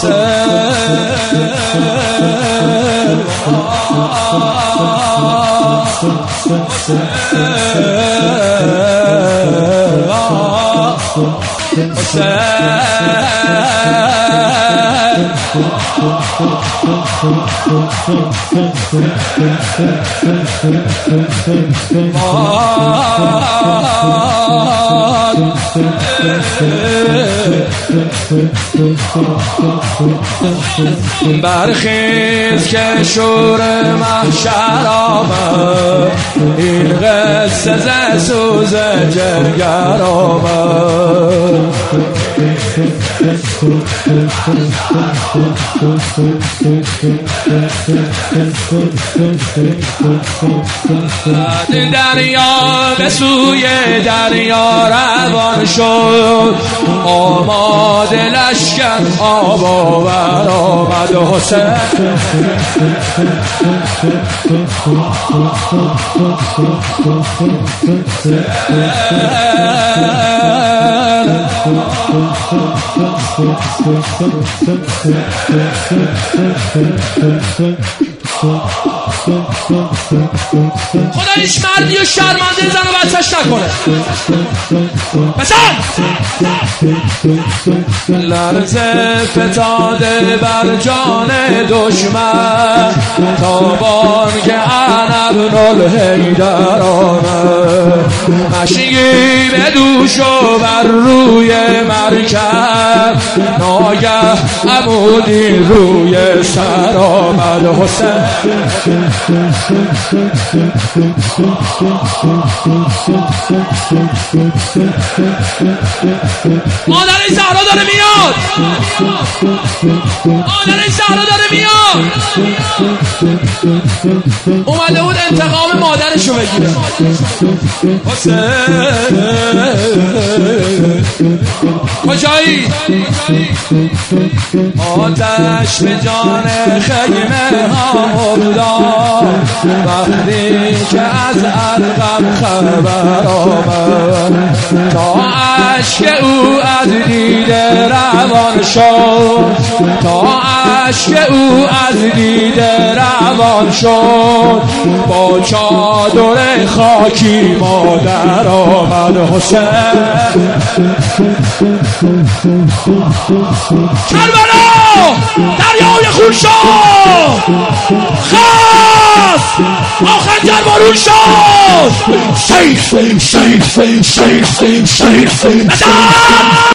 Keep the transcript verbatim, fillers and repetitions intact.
برخیز که شور محشر آمد، این قصه ز سوز جگر آمد. دریا به سوی دریا روان شد، آماده لشکر آب آور آمد. حسین خدا هیچ مردی و شرمنده زن و بچه‌ش نکنه. بسن لرزه فتاده بر جان دشمن، تا بانگ انا ابن الحیدر آمد. مشیگی به دوش و بر روی مرکب، ناگه عمودی روی سر آمد. حسین مادر زهرا داره میاد، مادر زهرا داره میاد. اومده بود انتقام مادرشو بگیره. حسین کجایی؟ آتش به جان خیمه ها افتاد، وقتی که از ارقم خبر آمد. تا اشک او از دیده روان شد، تا اشک او از دیده روان شد. با چادر خاکی مادر آمد. حسین کربلا دریای خون شد، خاص آخنجر بارون شد. سیف سیف سیف سیف سیف